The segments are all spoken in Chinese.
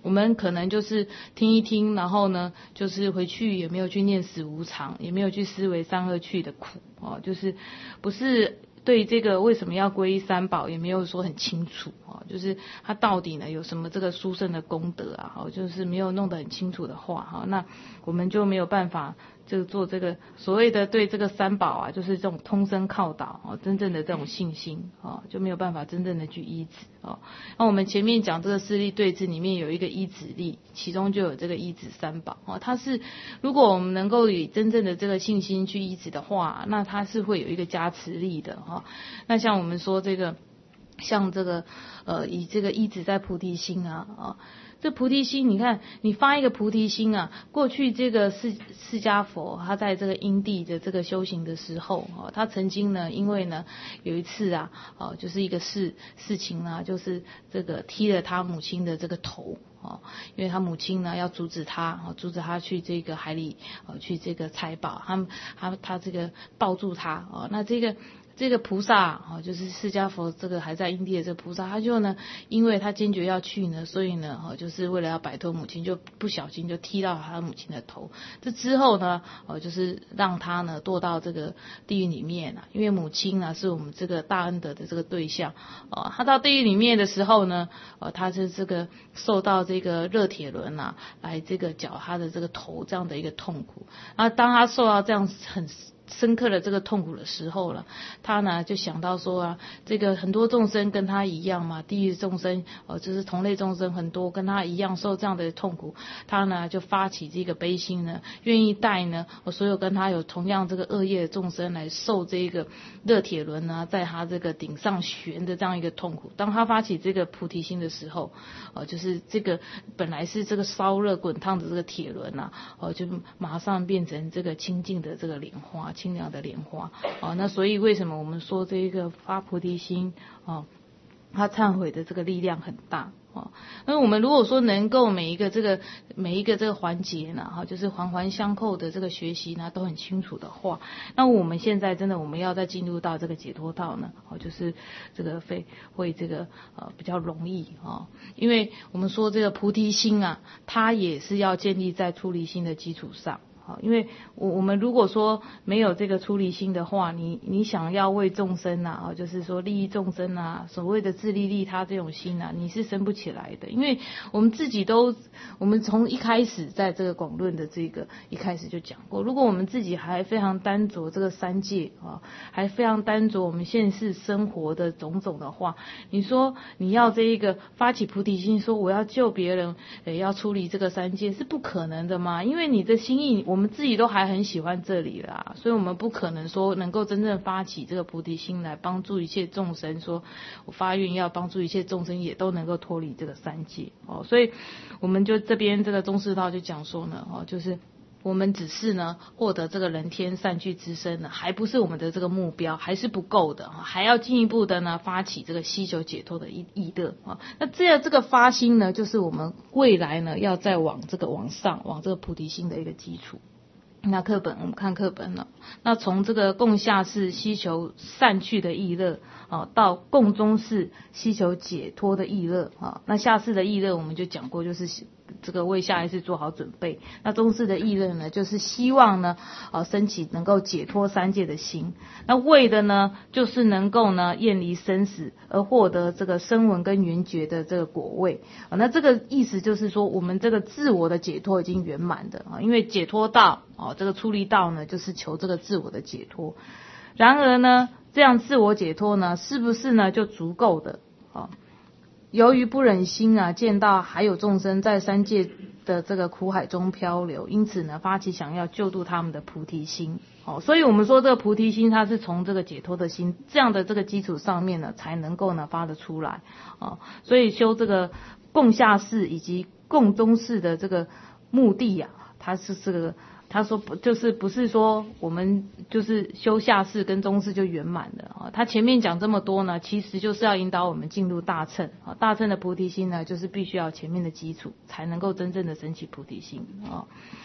我们可能就是听一听，然后呢，就是回去也没有去念死无常，也没有去思维三恶趣的苦就是不是对这个为什么要皈依三宝也没有说很清楚就是他到底呢有什么这个殊胜的功德啊就是没有弄得很清楚的话那我们就没有办法就做这个所谓的对这个三宝啊，就是这种通身靠导真正的这种信心就没有办法真正的去依止那我们前面讲这个四力对治里面有一个依止力，其中就有这个依止三宝它是如果我们能够以真正的这个信心去依止的话，那它是会有一个加持力的那像我们说这个像这个以这个依止在菩提心这菩提心，你看你发一个菩提心过去这个释迦佛他在这个因地的这个修行的时候他曾经呢因为呢有一次就是一个事情就是这个踢了他母亲的这个头因为他母亲呢要阻止他去这个海里去这个采宝，他这个抱住他那这个菩萨就是释迦佛这个还在因地的这个菩萨，他就呢因为他坚决要去呢，所以呢就是为了要摆脱母亲，就不小心就踢到他母亲的头。这之后呢就是让他呢堕到这个地狱里面因为母亲呢是我们这个大恩德的这个对象他到地狱里面的时候呢他是这个受到这个热铁轮来这个绞他的这个头这样的一个痛苦。然后当他受到这样很深刻的这个痛苦的时候了，他呢就想到说这个很多众生跟他一样嘛，地狱众生就是同类众生很多跟他一样受这样的痛苦，他呢就发起这个悲心呢，愿意带呢所有跟他有同样这个恶业的众生来受这个热铁轮在他这个顶上悬的这样一个痛苦。当他发起这个菩提心的时候就是这个本来是这个烧热滚烫的这个铁轮就马上变成这个清净的这个莲花，清凉的莲花那所以为什么我们说这个发菩提心他忏悔的这个力量很大那我们如果说能够每一个这个环节呢就是环环相扣的这个学习呢都很清楚的话，那我们现在真的我们要再进入到这个解脱道呢就是这个会这个比较容易因为我们说这个菩提心它也是要建立在出离心的基础上因为我们如果说没有这个出离心的话，你想要为众生就是说利益众生所谓的自利利他这种心你是生不起来的。因为我们从一开始在这个广论的这个一开始就讲过，如果我们自己还非常单着这个三界还非常单着我们现世生活的种种的话，你说你要这一个发起菩提心，说我要救别人要出离这个三界是不可能的嘛，因为你的心意我们自己都还很喜欢这里啦，所以我们不可能说能够真正发起这个菩提心来帮助一切众生，说我发愿要帮助一切众生也都能够脱离这个三界所以我们就这边这个中士道就讲说呢就是我们只是呢获得这个人天善趣之身呢，还不是我们的这个目标，还是不够的还要进一步的呢发起这个希求解脱的意乐那这个发心呢，就是我们未来呢要再往这个菩提心的一个基础。那我们看课本了，那从这个共下士希求善趣的意乐到共中士希求解脱的意乐那下士的意乐我们就讲过，就是这个为下一世做好准备。那中士的意乐呢，就是希望呢升起能够解脱三界的心。那为的呢，就是能够呢厌离生死，而获得这个声闻跟缘觉的这个果位那这个意思就是说，我们这个自我的解脱已经圆满的因为解脱道这个出离道呢，就是求这个自我的解脱。然而呢，这样自我解脱呢，是不是呢就足够的由于不忍心见到还有众生在三界的这个苦海中漂流，因此呢发起想要救度他们的菩提心所以我们说这个菩提心它是从这个解脱的心这样的这个基础上面呢才能够呢发得出来所以修这个共下士以及共中士的这个目的它是这个他说不是说我们就是修下士跟中士就圆满了他前面讲这么多呢，其实就是要引导我们进入大乘大乘的菩提心呢，就是必须要前面的基础才能够真正的升起菩提心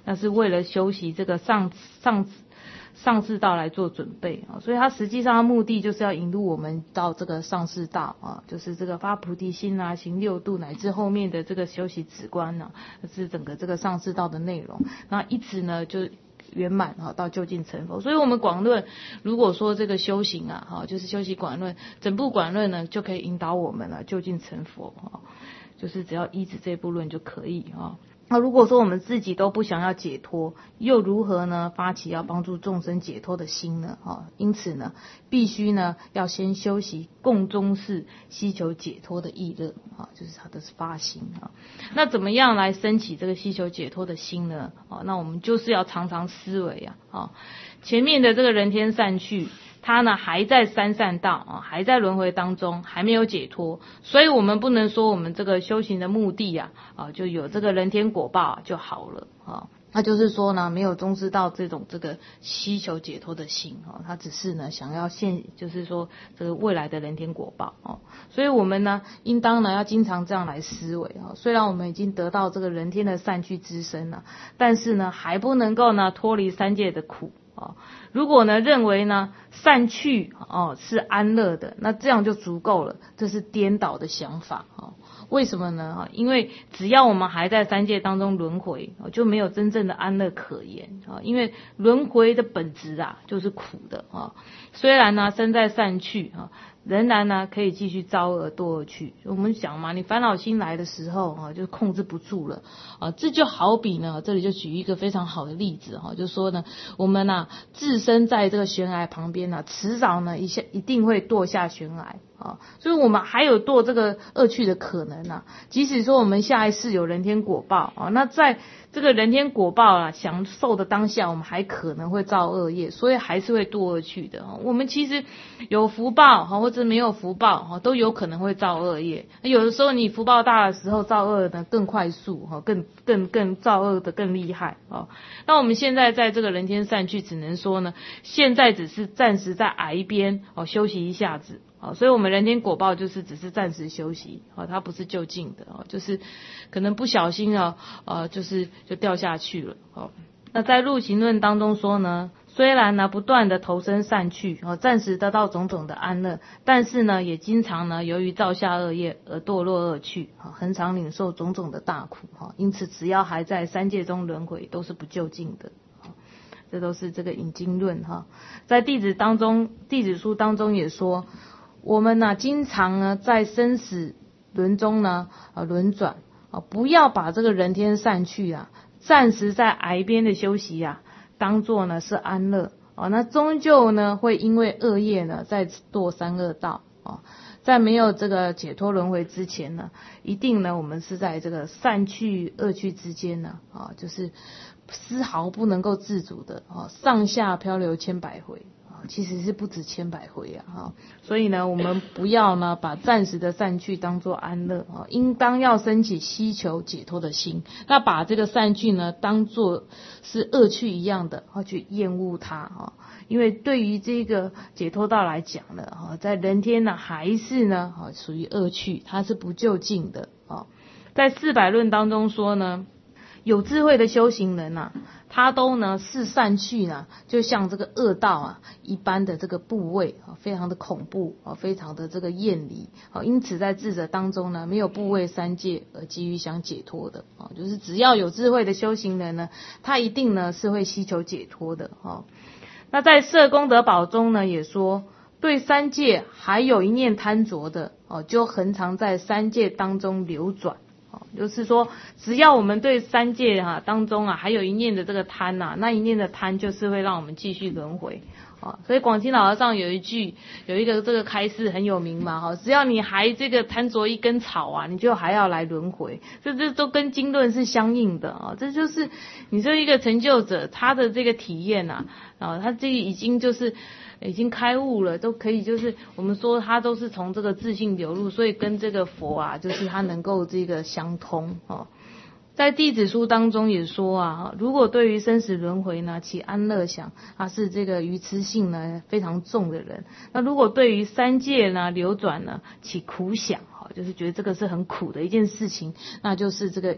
那是为了修习这个上士道来做准备啊，所以它实际上的目的就是要引入我们到这个上士道啊，就是这个发菩提心啊，行六度乃至后面的这个修习止观啊，是整个这个上士道的内容。那一直呢就圆满哈，到究竟成佛。所以我们广论如果说这个修行啊，哈，就是修习广论，整部广论呢就可以引导我们了究竟成佛哈，就是只要依止这部论就可以哈。那如果说我们自己都不想要解脱，又如何呢发起要帮助众生解脱的心呢？因此呢，必须呢要先修习共中士希求解脱的意乐就是他的发心那怎么样来升起这个希求解脱的心呢？那我们就是要常常思维前面的这个人天善趣，他呢还在三善道还在轮回当中，还没有解脱，所以我们不能说我们这个修行的目的就有这个人天果报就好了那就是说呢，没有宗师到这个希求解脱的心他只是呢想要就是说这个未来的人天果报所以我们呢应当呢要经常这样来思维虽然我们已经得到这个人天的善趣之身了，但是呢还不能够呢脱离三界的苦如果呢认为呢善趣是安乐的，那这样就足够了，这是颠倒的想法为什么呢？因为只要我们还在三界当中轮回就没有真正的安乐可言因为轮回的本质就是苦的虽然呢身在善趣仍然呢可以继续造恶堕恶趣。我们讲嘛，你烦恼心来的时候就控制不住了这就好比呢，这里就举一个非常好的例子就是说呢，我们置身在这个悬崖旁边迟早呢一定会堕下悬崖所以我们还有堕这个恶趣的可能即使说我们下一世有人天果报那在这个人天果报享受的当下，我们还可能会造恶业，所以还是会堕恶趣的我们其实有福报或者没有福报都有可能会造恶业。有的时候你福报大的时候造恶的更快速更造恶的更厉害那我们现在在这个人天善趣，只能说呢现在只是暂时在崖边休息一下子所以我们人天果报就是只是暂时休息它不是就近的就是可能不小心就掉下去了那在入行论当中说呢，虽然呢不断的投身善趣暂时得到种种的安乐，但是呢也经常呢由于造下恶业而堕落恶趣恒常领受种种的大苦因此只要还在三界中轮回都是不就近的这都是这个引经论在弟子书当中也说，我们经常呢在生死轮中呢轮转不要把这个人天善趣暂时在崖边的休息当作呢是安乐那终究呢会因为恶业呢在堕三恶道在没有这个解脱轮回之前呢，一定呢我们是在这个善趣恶趣之间呢就是丝毫不能够自主的上下漂流千百回其实是不止千百回所以呢我们不要呢把暂时的善趣当作安乐应当要升起希求解脱的心，那把这个善趣呢当作是恶趣一样的去厌恶它因为对于这个解脱道来讲呢在人天呢还是呢属于恶趣，它是不就近的在400论当中说呢，有智慧的修行人他都呢视善趣就像这个恶道一般的这个部位非常的恐怖非常的这个厌离因此在智者当中呢，没有部位三界而急于想解脱的就是只要有智慧的修行人呢，他一定呢是会希求解脱的那在摄功德宝中呢也说，对三界还有一念贪着的就恒常在三界当中流转就是说只要我们对三界当中还有一念的这个贪那一念的贪就是会让我们继续轮回所以广清老和尚有一个这个开示很有名嘛只要你还这个贪着一根草你就还要来轮回，这都跟经论是相应的这就是你说一个成就者他的这个体验他这个已经开悟了，都可以就是我们说他都是从这个自性流露，所以跟这个佛就是他能够这个相通在弟子书当中也说如果对于生死轮回呢起安乐想，他是这个愚痴性呢非常重的人。那如果对于三界呢流转呢起苦想就是觉得这个是很苦的一件事情，那就是这个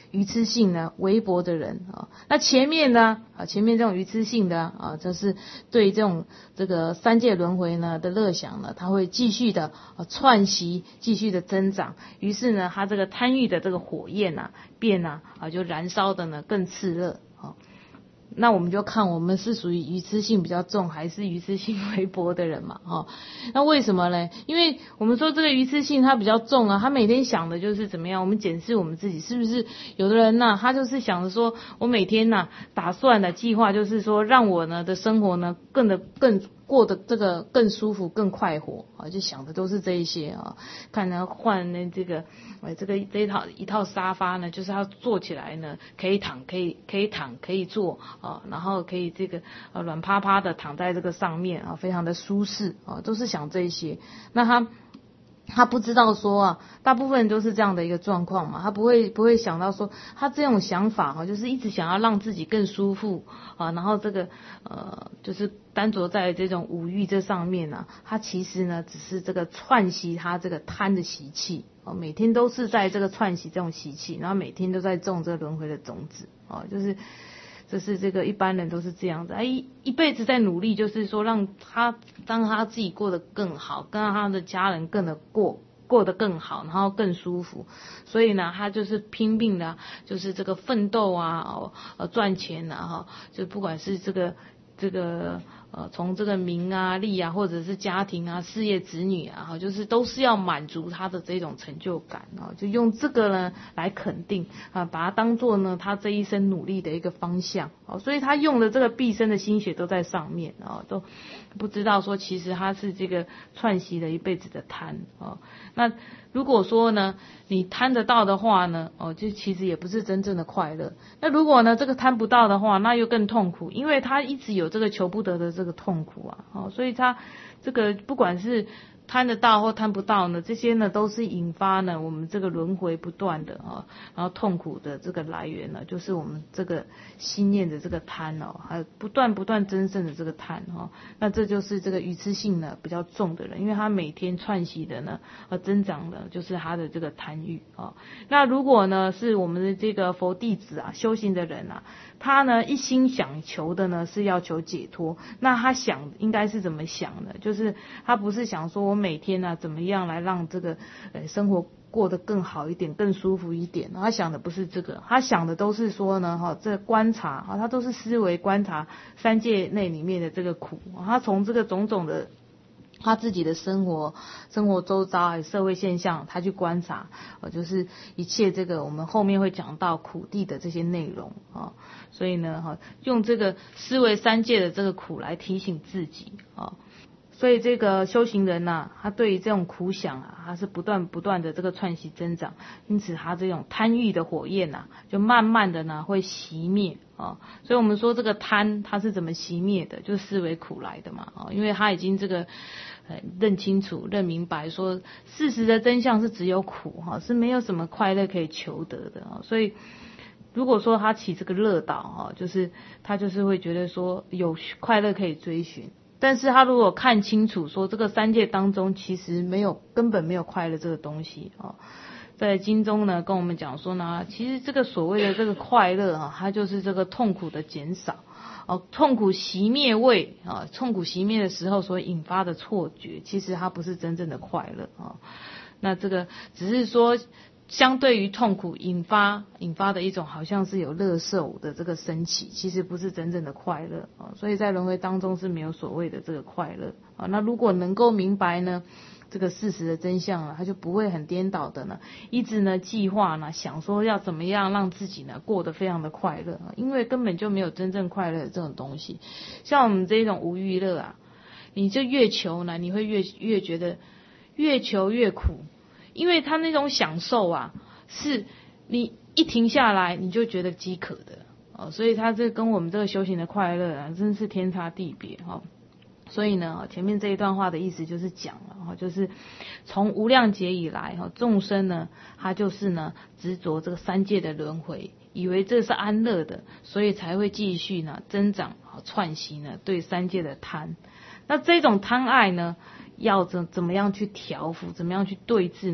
愚痴性呢微薄的人啊。那前面呢前面这种愚痴性的就是对这个三界轮回呢的乐想呢，他会继续的串习，继续的增长。于是呢，他这个贪欲的这个火焰就燃烧的呢更炽热啊。那我们就看我们是属于愚痴性比较重还是愚痴性微薄的人嘛那为什么呢？因为我们说这个愚痴性它比较重他每天想的就是怎么样，我们检视我们自己是不是有的人他就是想着说我每天打算的计划就是说让我呢的生活呢更过得这个更舒服更快活就想的都是这一些看呢换呢这一套沙发呢，就是要坐起来呢可以躺可以坐然后可以这个软趴趴的躺在这个上面非常的舒适都是想这一些。那他不知道说大部分人都是这样的一个状况嘛，他不会想到说他这种想法就是一直想要让自己更舒服然后这个就是单着在这种五欲这上面他其实呢只是这个串习他这个贪的习气每天都是在这个串习这种习气，然后每天都在种这个轮回的种子就是这个一般人都是这样子一辈子在努力，就是说让他自己过得更好，跟他的家人过得更好，然后更舒服。所以呢，他就是拼命的，就是这个奋斗赚钱就不管是这个从这个名利或者是家庭事业子女就是都是要满足他的这种成就感就用这个呢来肯定把它当作呢他这一生努力的一个方向所以他用的这个毕生的心血都在上面都不知道说其实他是这个串习了一辈子的贪那如果说呢你贪得到的话呢就其实也不是真正的快乐。那如果呢这个贪不到的话，那又更痛苦，因为他一直有这个求不得的这个痛苦所以他这个不管是贪得到或贪不到呢，这些呢都是引发呢我们这个轮回不断的然后痛苦的这个来源呢，就是我们这个心念的这个贪还有不断增生的这个贪那这就是这个愚痴性呢比较重的人，因为他每天串习的呢增长的就是他的这个贪欲那如果呢是我们的这个佛弟子修行的人他呢一心想求的呢是要求解脱，那他想应该是怎么想呢？就是他不是想说我每天怎么样来让这个生活过得更好一点更舒服一点，他想的不是这个，他想的都是说呢这观察他都是思维观察三界内里面的这个苦他从这个种种的他自己的生活周遭还有社会现象他去观察就是一切这个我们后面会讲到苦地的这些内容所以呢用这个思维三界的这个苦来提醒自己所以这个修行人他对于这种苦想他是不断的这个串习增长，因此他这种贪欲的火焰就慢慢的会熄灭所以我们说这个贪它是怎么熄灭的，就是思维苦来的嘛因为他已经这个认清楚认明白说事实的真相是只有苦是没有什么快乐可以求得的所以如果说他起这个乐道就是他就是会觉得说有快乐可以追寻，但是他如果看清楚说这个三界当中其实根本没有快乐这个东西在经中呢跟我们讲说呢，其实这个所谓的这个快乐它就是这个痛苦的减少痛苦熄灭位痛苦熄灭的时候所引发的错觉，其实它不是真正的快乐那这个只是说相对于痛苦引发的一种好像是有乐受的这个升起，其实不是真正的快乐所以在轮回当中是没有所谓的这个快乐那如果能够明白呢这个事实的真相他就不会很颠倒的呢一直呢计划呢想说要怎么样让自己呢过得非常的快乐因为根本就没有真正快乐的这种东西。像我们这种无欲乐你就越求呢你会越觉得越求越苦，因为他那种享受是你一停下来你就觉得饥渴的所以他这跟我们这个修行的快乐真是天差地别所以呢前面这一段话的意思就是讲了就是从无量劫以来众生呢他就是呢执着这个三界的轮回，以为这是安乐的，所以才会继续呢增长串习呢对三界的贪。那这种贪爱呢要怎么样去调伏，怎么样去对治呢？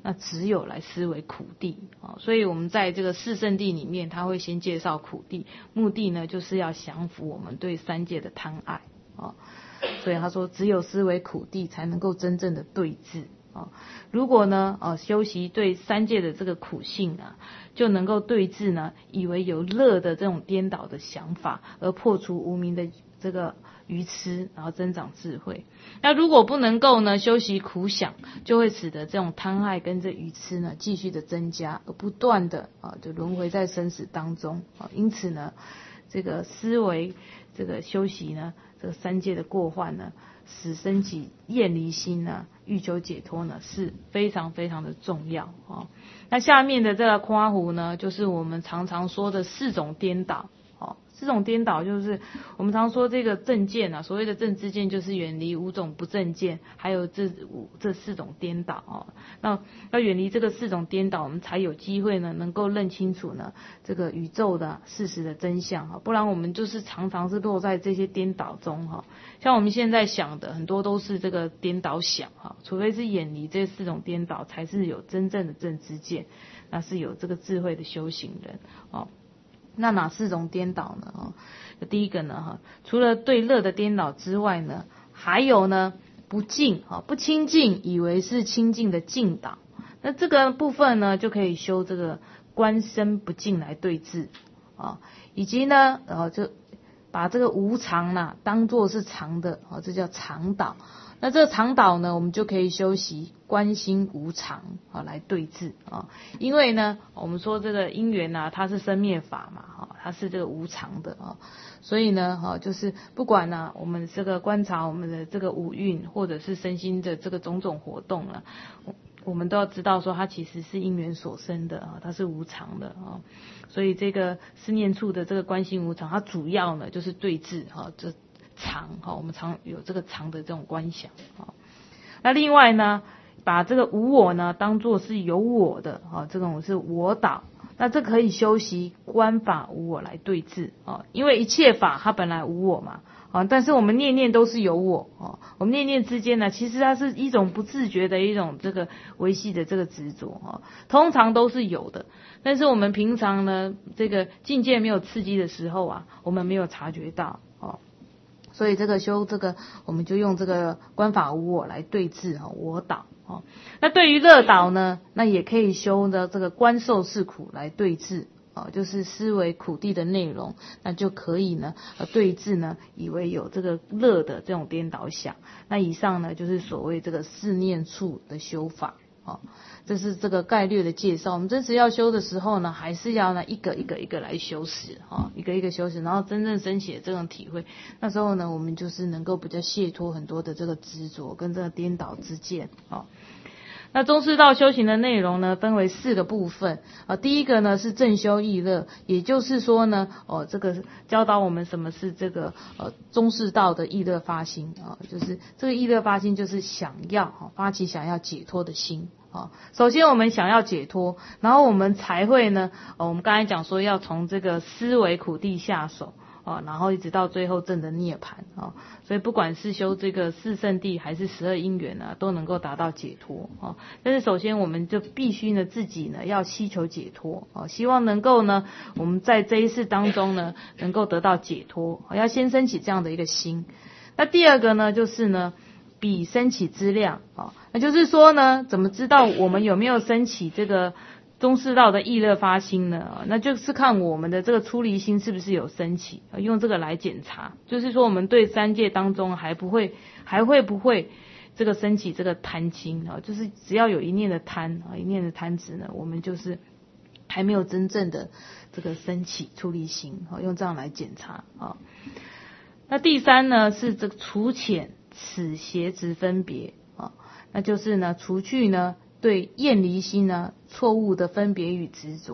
那只有来思维苦谛啊。所以我们在这个四圣谛里面，他会先介绍苦谛，目的呢就是要降服我们对三界的贪爱啊。所以他说，只有思维苦谛才能够真正的对治啊。如果呢修习对三界的这个苦性啊，就能够对治呢以为有乐的这种颠倒的想法，而破除无明的这个愚痴，然后增长智慧。那如果不能够呢修习苦想，就会使得这种贪爱跟这愚痴呢继续的增加，而不断的就轮回在生死当中啊。因此呢，这个思维这个修习呢，这个三界的过患呢，使生起厌离心呢，欲求解脱呢，是非常非常的重要啊。那下面的这个夸胡呢，就是我们常常说的四种颠倒。四种颠倒就是我们常说这个正见啊，所谓的正知见就是远离五种不正见，还有这四种颠倒哦。那要远离这个四种颠倒，我们才有机会呢，能够认清楚呢这个宇宙的事实的真相哈。不然我们就是常常是落在这些颠倒中哈。像我们现在想的很多都是这个颠倒想哈，除非是远离这四种颠倒，才是有真正的正知见，那是有这个智慧的修行人哦。那哪四种颠倒呢？第一个呢，除了对乐的颠倒之外呢，还有呢不净不清净，以为是清净的净倒。那这个部分呢，就可以修这个观身不净来对治啊，以及呢，就把这个无常呢当作是常的这叫常倒。那这个常倒呢，我们就可以修习观心无常来对治啊。因为呢，我们说这个因缘啊，它是生灭法嘛，它是这个无常的啊。所以呢，就是不管呢，我们这个观察我们的这个五蕴，或者是身心的这个种种活动啊，我们都要知道说，它其实是因缘所生的啊，它是无常的啊。所以这个思念处的这个观心无常，它主要呢就是对治这常我们常有这个常的这种观想那另外呢，把这个无我呢当作是有我的这种是我倒。那这可以修习观法无我来对治因为一切法它本来无我嘛但是我们念念都是有我我们念念之间呢，其实它是一种不自觉的一种这个维系的这个执着通常都是有的。但是我们平常呢，这个境界没有刺激的时候我们没有察觉到所以这个修这个，我们就用这个观法无我来对治我倒那对于乐倒呢，那也可以修的这个观受是苦来对治就是思维苦谛的内容，那就可以呢对治呢以为有这个乐的这种颠倒想。那以上呢就是所谓这个四念处的修法这是这个概略的介绍。我们真实要修的时候呢，还是要呢一个一个来修持一个一个修持，然后真正升起的这种体会。那时候呢，我们就是能够比较解脱很多的这个执着跟这个颠倒之见那中士道修行的内容呢，分为4个部分第一个呢是正修意乐，也就是说呢这个教导我们什么是这个中士道的意乐发心就是这个意乐发心就是想要发起想要解脱的心首先我们想要解脱，然后我们才会呢我们刚才讲说要从这个思维苦谛下手然后一直到最后证的涅槃所以不管是修这个四圣谛还是12因缘都能够达到解脱但是首先我们就必须呢自己呢要希求解脱希望能够呢我们在这一世当中呢能够得到解脱要先升起这样的一个心。那第二个呢就是呢彼升起之量那就是说呢怎么知道我们有没有升起这个中士道的意乐发心呢那就是看我们的这个出离心是不是有升起用这个来检查，就是说我们对三界当中还会不会这个升起这个贪心就是只要有一念的贪一念的贪执呢，我们就是还没有真正的这个升起出离心用这样来检查那第三呢是这个除遣此邪执分别那就是呢除去呢对厌离心呢错误的分别与执着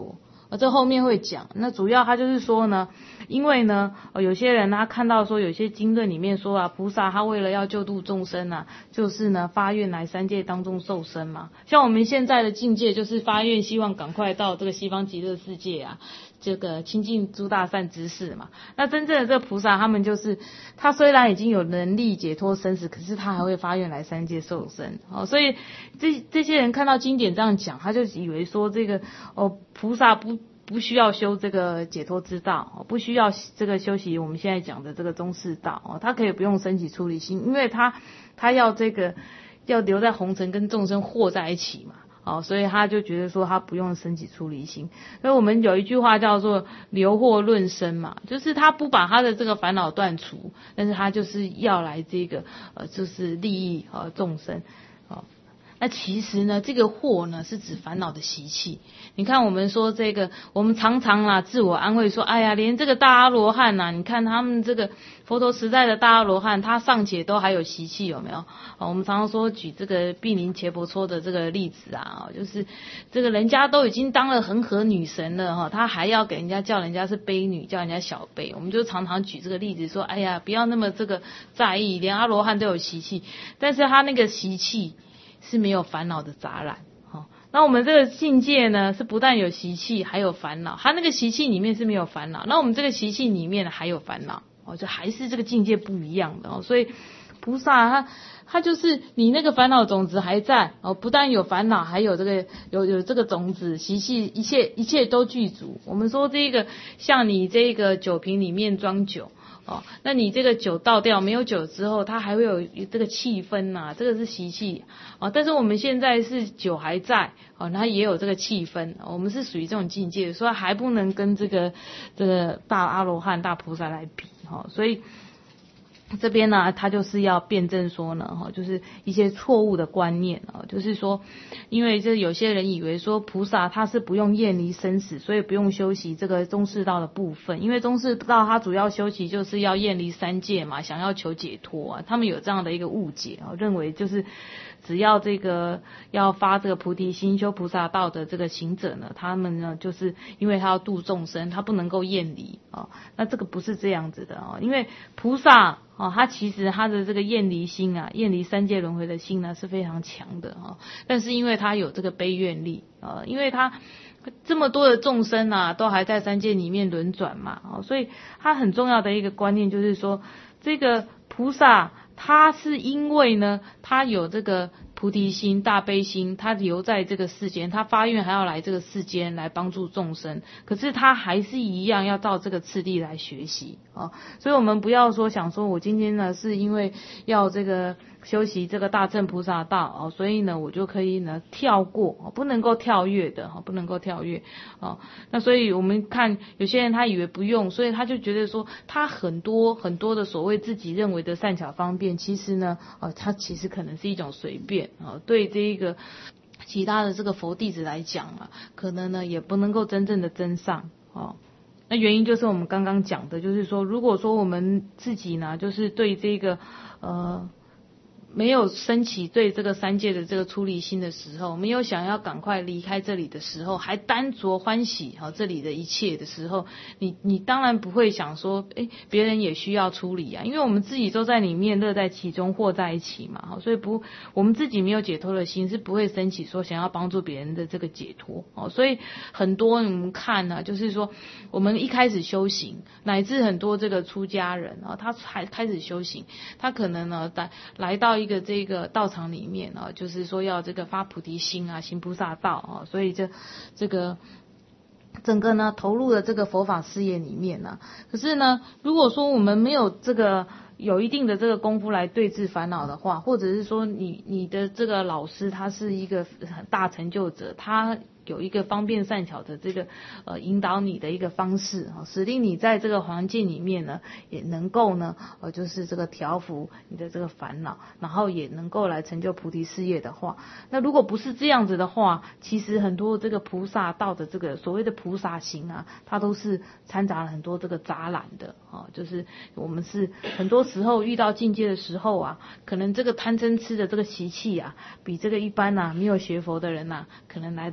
这后面会讲。那主要他就是说呢，因为呢，有些人他看到说有些经论里面说啊，菩萨他为了要救度众生啊，就是呢发愿来三界当中受生嘛。像我们现在的境界就是发愿希望赶快到这个西方极乐世界啊，这个亲近诸大善知识嘛。那真正的这个菩萨，他们就是他虽然已经有能力解脱生死，可是他还会发愿来三界受生。所以这些人看到经典这样讲，他就以为说这个菩萨不需要修这个解脱之道，不需要这个修习我们现在讲的这个中士道，他可以不用升起出离心，因为他要这个要留在红尘跟众生和在一起嘛。所以他就觉得说他不用升起出离心。所以我们有一句话叫做留惑论生嘛，就是他不把他的这个烦恼断除，但是他就是要来这个就是利益众生。那其实呢，这个惑呢是指烦恼的习气。你看我们说这个，我们常常自我安慰说，哎呀，连这个大阿罗汉你看他们这个佛陀时代的大阿罗汉，他尚且都还有习气，有没有？我们常常说举这个毗陵伽婆娑的这个例子就是这个人家都已经当了恒河女神了他还要给人家叫人家是卑女，叫人家小卑。我们就常常举这个例子说，哎呀，不要那么这个在意，连阿罗汉都有习气，但是他那个习气是没有烦恼的杂染。那我们这个境界呢，是不但有习气还有烦恼，他那个习气里面是没有烦恼，那我们这个习气里面还有烦恼，就还是这个境界不一样的。所以菩萨他就是你那个烦恼种子还在不但有烦恼，还有这个有这个种子习气，一切都具足。我们说这个像你这个酒瓶里面装酒那你这个酒倒掉没有酒之后，它还会有这个气氛这个是习气但是我们现在是酒还在它也有这个气氛，我们是属于这种境界，所以还不能跟这个大阿罗汉大菩萨来比所以这边呢，他就是要辩证说呢，就是一些错误的观念就是说，因为这有些人以为说菩萨他是不用厌离生死，所以不用修习这个中士道的部分，因为中士道他主要修习就是要厌离三界嘛，想要求解脱他们有这样的一个误解认为就是只要这个要发这个菩提心修菩萨道的这个行者呢，他们呢就是因为他要度众生，他不能够厌离那这个不是这样子的因为菩萨他其实他的这个厌离心厌离三界轮回的心呢是非常强的但是因为他有这个悲愿力因为他这么多的众生都还在三界里面轮转嘛所以他很重要的一个观念就是说，这个菩萨他是因为呢他有这个菩提心大悲心，他留在这个世间，他发愿还要来这个世间来帮助众生，可是他还是一样要照这个次第来学习所以我们不要说想说我今天呢是因为要这个修习这个大乘菩萨道所以呢我就可以呢跳过不能够跳跃的不能够跳跃那所以我们看有些人他以为不用，所以他就觉得说他很多很多的所谓自己认为的善巧方便，其实呢他其实可能是一种随便对这一个其他的这个佛弟子来讲可能呢也不能够真正的增上那原因就是我们刚刚讲的，就是说如果说我们自己呢就是对这个没有升起对这个三界的这个出离心的时候，没有想要赶快离开这里的时候，还单着欢喜这里的一切的时候，你当然不会想说别人也需要出离因为我们自己都在里面乐在其中和在一起嘛所以我们自己没有解脱的心是不会升起说想要帮助别人的这个解脱所以很多你们看就是说我们一开始修行，乃至很多这个出家人他还开始修行，他可能呢来到一个这个道场里面就是说要这个发菩提心行菩萨道所以这个整个呢投入了这个佛法事业里面可是呢如果说我们没有这个有一定的这个功夫来对治烦恼的话，或者是说你的这个老师他是一个很大成就者，他有一个方便善巧的这个引导你的一个方式使令你在这个环境里面呢也能够呢就是这个调伏你的这个烦恼，然后也能够来成就菩提事业的话，那如果不是这样子的话，其实很多这个菩萨道的这个所谓的菩萨行它都是掺杂了很多这个杂染的就是我们是很多时候遇到境界的时候可能这个贪嗔痴的这个习气比这个一般没有学佛的人可能来之后还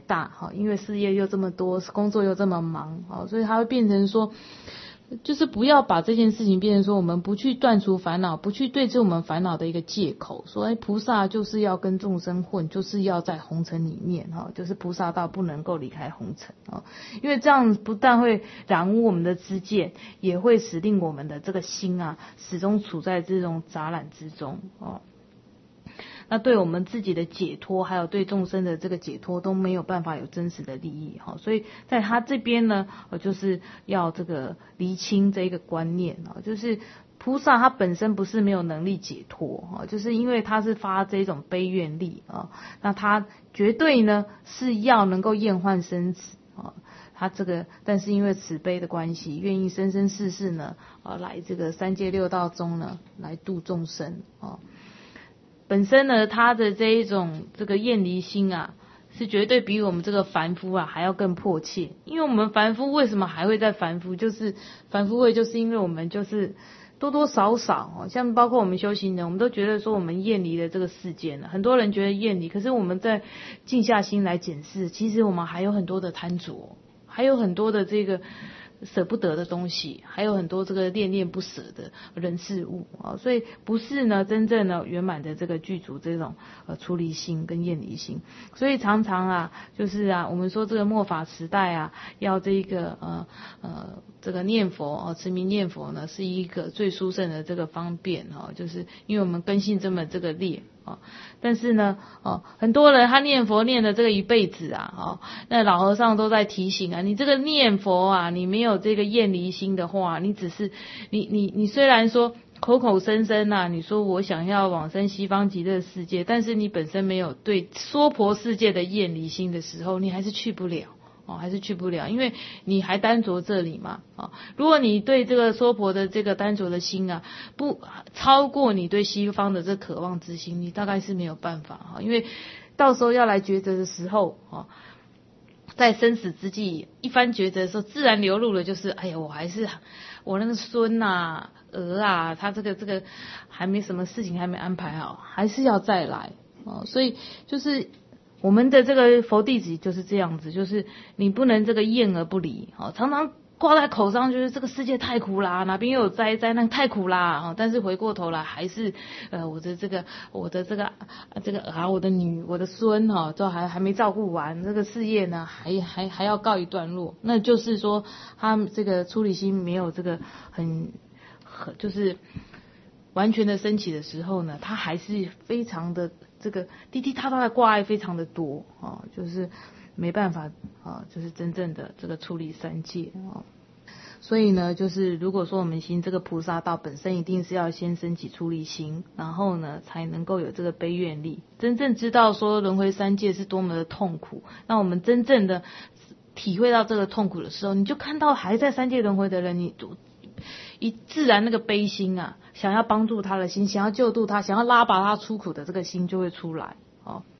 大，因为事业又这么多，工作又这么忙，所以他会变成说，就是不要把这件事情变成说我们不去断除烦恼，不去对治我们烦恼的一个借口，说菩萨就是要跟众生混，就是要在红尘里面，就是菩萨道不能够离开红尘，因为这样不但会染污我们的知见，也会使令我们的这个心啊始终处在这种杂染之中，那对我们自己的解脱，还有对众生的这个解脱都没有办法有真实的利益，所以在他这边呢，就是要这个厘清这一个观念，就是菩萨他本身不是没有能力解脱，就是因为他是发这种悲愿力，那他绝对呢是要能够厌患生死，他这个但是因为慈悲的关系，愿意生生世世呢来这个三界六道中呢来度众生，本身呢，他的这一种这个厌离心啊，是绝对比我们这个凡夫啊还要更迫切。因为我们凡夫为什么还会在凡夫？就是凡夫位，就是因为我们就是多多少少，像包括我们修行人，我们都觉得说我们厌离了这个世间了。很多人觉得厌离，可是我们在静下心来检视，其实我们还有很多的贪着，还有很多的这个舍不得的东西，还有很多这个恋恋不舍的人事物啊，所以不是呢真正的圆满的这个具足这种出离心跟厌离心，所以常常啊就是啊我们说这个末法时代啊，要这个这个念佛持名念佛呢是一个最殊胜的这个方便就是因为我们根性这么这个劣。但是呢，很多人他念佛念了这个一辈子啊，那老和尚都在提醒啊，你这个念佛啊，你没有这个厌离心的话，你只是你虽然说口口声声啊，你说我想要往生西方极乐世界，但是你本身没有对娑婆世界的厌离心的时候，你还是去不了。还是去不了，因为你还单着这里嘛，如果你对这个娑婆的这个单着的心啊，不超过你对西方的这渴望之心，你大概是没有办法，因为到时候要来抉择的时候，在生死之际一番抉择的时候，自然流露的就是，哎呀，我还是我那个孙啊、儿啊，他这个还没什么事情还没安排好，还是要再来，所以就是。我们的这个佛弟子就是这样子，就是你不能这个厌而不离，常常挂在口上就是这个世界太苦啦，哪边又有灾难太苦啦，但是回过头来还是我的这个我的女我的孙都还没照顾完，这个事业呢还要告一段落，那就是说他这个出离心没有这个很就是完全的升起的时候呢，他还是非常的这个滴滴答答的挂碍非常的多就是没办法就是真正的这个处理三界所以呢，就是如果说我们行这个菩萨道，本身一定是要先升起出离心，然后呢才能够有这个悲愿力，真正知道说轮回三界是多么的痛苦。那我们真正的体会到这个痛苦的时候，你就看到还在三界轮回的人，你自然那个悲心啊，想要帮助他的心，想要救度他，想要拉拔他出苦的这个心就会出来